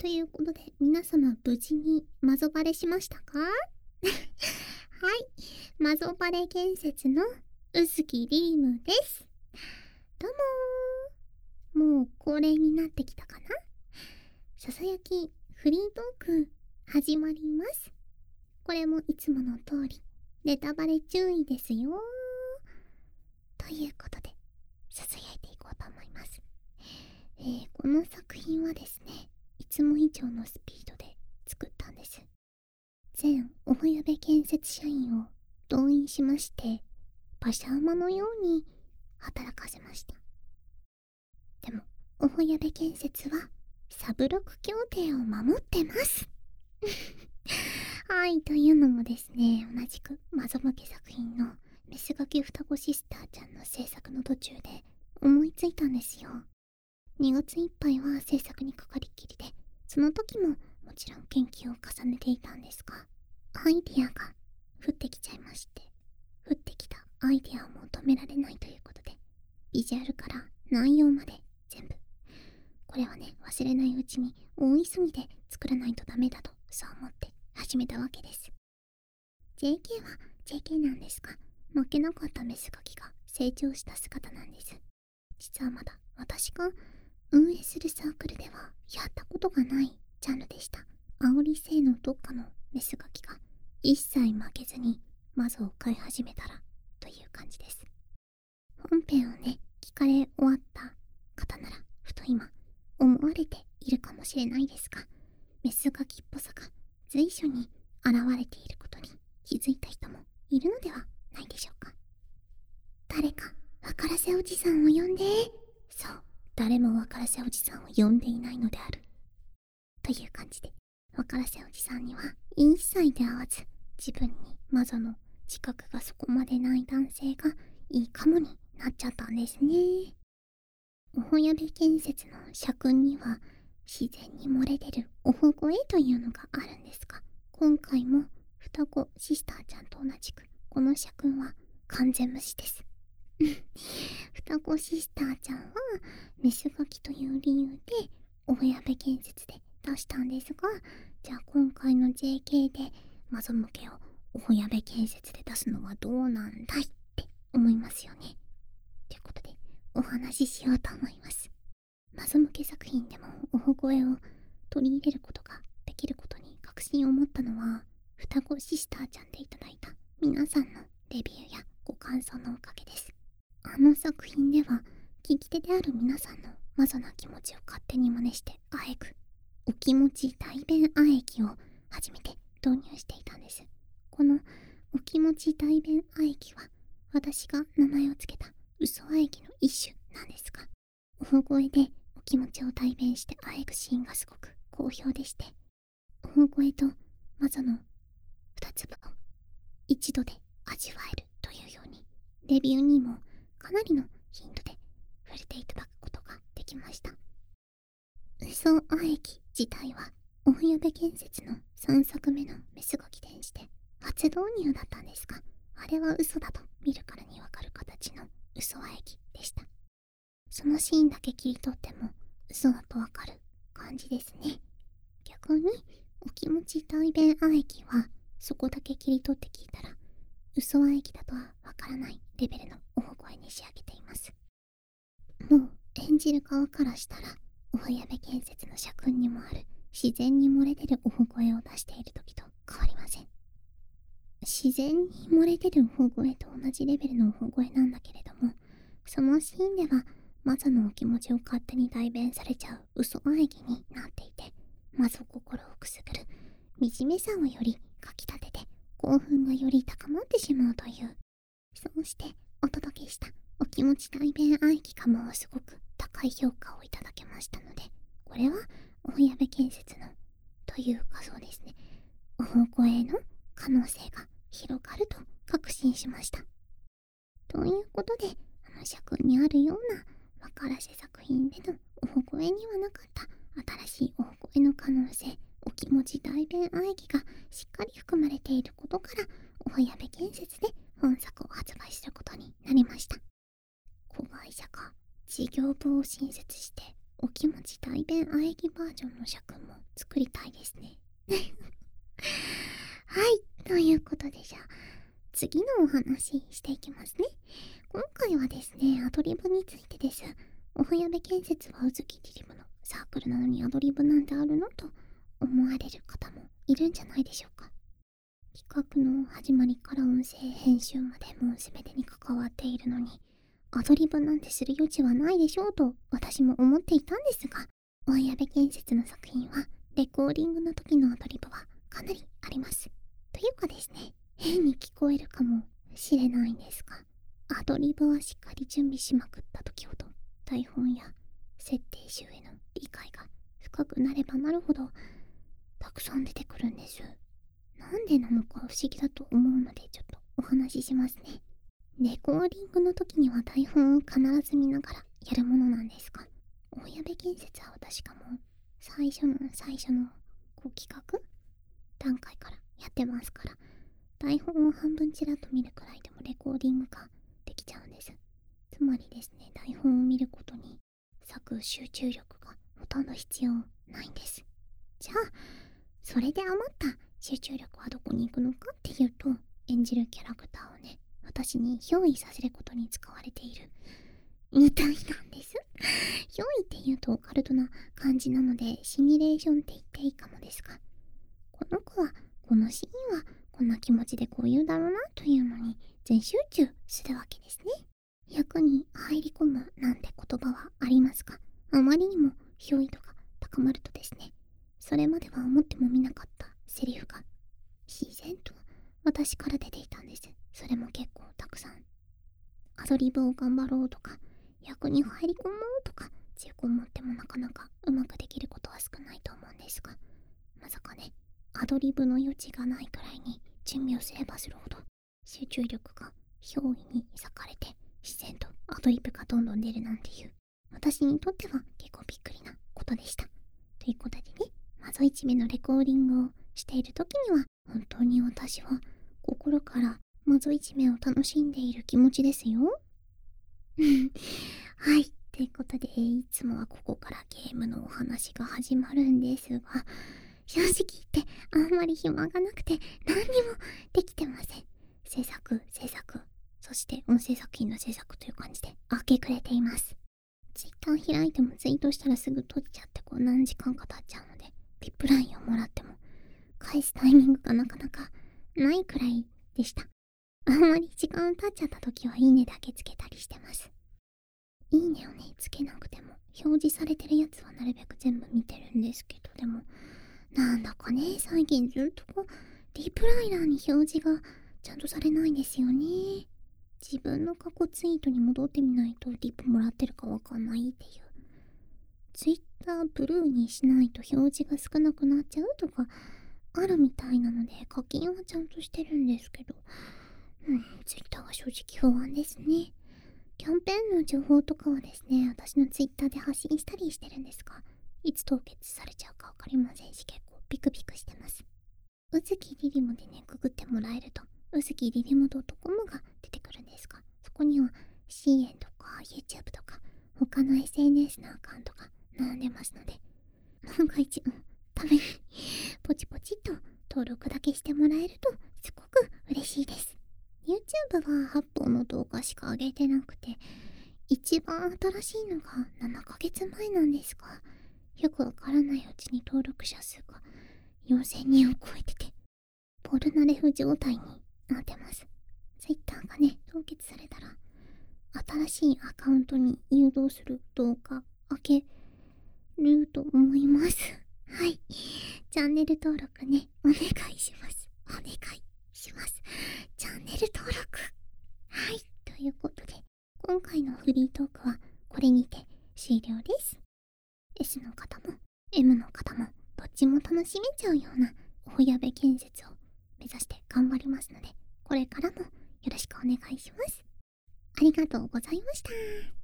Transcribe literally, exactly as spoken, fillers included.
ということで、皆様無事にマゾバレしましたか？はい。マゾバレ建設のうずきリームです。どうもー。もう恒例になってきたかな？ささやきフリートーク始まります。これもいつもの通り、ネタバレ注意ですよ。ということで、ささやいていこうと思います。えー、この作品はですね、いつも以上のスピードで作ったんです。全おもやべ建設社員を動員しまして、馬車馬のように働かせました。でも、おもやべ建設はサブロク協定を守ってます。はい、というのもですね、同じくマゾ向け作品のメスガキ双子シスターちゃんの制作の途中で思いついたんですよ。にがついっぱいは制作にかかりきりで、その時ももちろん研究を重ねていたんですが、アイディアが降ってきちゃいまして、降ってきたアイディアを求められないということで、ビジュアルから内容まで全部、これはね、忘れないうちに大急ぎで作らないとダメだとそう思って始めたわけです。 ジェーケー は ジェーケー なんですが、負けなかったメスガキが成長した姿なんです。実はまだ私が運営するサークルではやったことがないジャンルでした。煽り性のどっかのメスガキが一切負けずにマゾを飼い始めたらという感じです。本編をね、聞かれ終わった方ならふと今思われているかもしれないですが、メスガキっぽさが随所に現れていることに気づいた人もいるのではないでしょうか。誰かわからせおじさんを呼んで。そう、誰もわからせおじさんを呼んでいないのであるという感じで、わからせおじさんには一切出会わず、自分にマゾの自覚がそこまでない男性がいいかもになっちゃったんですね。おほやべ建設の社訓には自然に漏れ出るおほ声というのがあるんですが、今回も双子シスターちゃんと同じくこの社訓は完全無視です。双子シスターちゃんはメスガキという理由でおほやべ建設で出したんですが、じゃあ今回の ジェーケー でマゾ向けをおほやべ建設で出すのはどうなんだいって思いますよね。ということでお話ししようと思います。マゾ向け作品でもおほ声を取り入れることができることに確信を持ったのは、双子シスターちゃんでいただいた皆さんのレビューやご感想のおかげです。あの作品では聞き手である皆さんのマゾな気持ちを勝手に真似してあえぐお気持ち代弁あえぎを初めて導入していたんです。このお気持ち代弁あえぎは私が名前をつけた嘘あえぎの一種なんですが、大声でお気持ちを代弁してあえぐシーンがすごく好評でして、大声とマゾの二粒を一度で味わえるというように、レビューにもかなりの頻度で触れていただくことができました。嘘あえぎ自体はおほやべ建設のさんさくめのメスガキ伝して初導入だったんですが、あれは嘘だと見るからにわかる形の嘘あえぎでした。そのシーンだけ切り取っても嘘だとわかる感じですね。逆にお気持ち代弁あえぎはそこだけ切り取って聞いたら嘘あえぎだとはわからないレベルのおほ声に仕上げています。もう演じる側からしたらおほやべ建設の社訓にもある自然に漏れ出るおほ声を出している時と変わりません。自然に漏れ出るおほ声と同じレベルのおほ声なんだけれども、そのシーンではマゾのお気持ちを勝手に代弁されちゃう嘘あえぎになっていて、マゾ心をくすぐる惨めさをよりかきたてて興奮がより高まってしまうという、そうしてお届けしたお気持ち代弁あえぎかもすごく高い評価をいただけましたので、これはおほやべ建設のというかそうですね、おほ声の可能性が広がると確信しました。ということで、あの社訓にあるようなわからせ作品でのおほ声にはなかった新しいおほ声の可能性、お気持ち代弁あえぎがしっかり含まれていることから、おほやべ建設で本作を発売することになりました。子会社が事業部を新設してお気持ち代弁あえぎバージョンの尺も作りたいですね。はい、ということでじゃあ次のお話していきますね。今回はですね、アドリブについてです。おふやべ建設はうずきリリムのサークルなのにアドリブなんてあるのと思われる方もいるんじゃないでしょうか。企画の始まりから音声編集までもう全てに関わっているのに、アドリブなんてする余地はないでしょうと私も思っていたんですが、おふやべ建設の作品はレコーディングの時のアドリブはかなりあります。というかですね、変に聞こえるかもしれないんですが、アドリブはしっかり準備しまくった時ほど台本や設定集への理解が深くなればなるほどたくさん出てくるんです。なんでなのか不思議だと思うのでちょっとお話ししますね。レコーディングの時には台本を必ず見ながらやるものなんですが、大矢部建設は私がもう最初の最初のこう企画段階からやってますから、台本を半分ちらっと見るくらいでもレコーディングができちゃうんです。つまりですね、台本を見ることに割く集中力がほとんど必要ないんです。じゃあそれで余った集中力はどこに行くのかっていうと、演じるキャラクターをね、私に憑依させることに使われているみたいなんです。憑依っていうとオカルトな感じなのでシミュレーションって言っていいかもですが、この子はこのシーンはこんな気持ちでこう言うだろうなというのに全集中するわけですね。役に入り込むなんて言葉はありますが、あまりにも憑依度が高まるとですね、それまでは思ってもみなかったセリフが自然と私から出ていたんです。それも結構たくさん。アドリブを頑張ろうとか役に入り込もうとか強く思ってもなかなかうまくできることは少ないと思うんですが、まさかね、アドリブの余地がないくらいに準備をすればするほど集中力が憑依に割かれて自然とアドリブがどんどん出るなんていう、私にとっては結構びっくりなことでした。ということでね、マゾイチメのレコーディングをしている時には本当に私は心からマゾイチメを楽しんでいる気持ちですよ。はい、ということでいつもはここからゲームのお話が始まるんですが、正直言ってあんまり暇がなくて何にもできてません。制作制作そして音声作品の制作という感じで明け暮れています。ツイッター開いてもツイートしたらすぐ撮っちゃってこう何時間か経っちゃうので、ピップラインをもらっても返すタイミングがなかなかないくらいでした。あんまり時間経っちゃった時はいいねだけつけたりしてます。いいねをねつけなくても表示されてるやつはなるべく全部見てるんですけど、でもなんだかね最近ずっとこうリプライナーに表示がちゃんとされないんですよね。自分の過去ツイートに戻ってみないとリプもらってるかわかんないっていう。ツイッターブルーにしないと表示が少なくなっちゃうとかあるみたいなので課金はちゃんとしてるんですけど、うん、ツイッターは正直不安ですね。キャンペーンの情報とかはですね、私のツイッターで発信したりしてるんですが、いつ凍結されちゃうかわかりませんし、結構ビクビクしてます。うずきリリムでね、ググってもらえると、うずきリリム .com が出てくるんですが、そこには シーエヌ とか YouTube とか、他の エスエヌエス のアカウントが並んでますので、万が一のためにポチポチっと登録だけしてもらえるとすごく嬉しいです。YouTube ははっぽんの動画しか上げてなくて、一番新しいのがななかげつまえなんですが、よくわからないうちに登録者数がよんせんにんを超えてて、ポルナレフ状態になってます。Twitter がね、凍結されたら、新しいアカウントに誘導する動画開けると思います。はい。チャンネル登録ね、お願いします。お願いします。チャンネル登録。はい。ということで、今回のフリートークはこれにて終了です。S の方も M の方もどっちも楽しめちゃうような大矢部建設を目指して頑張りますので、これからもよろしくお願いします。ありがとうございました。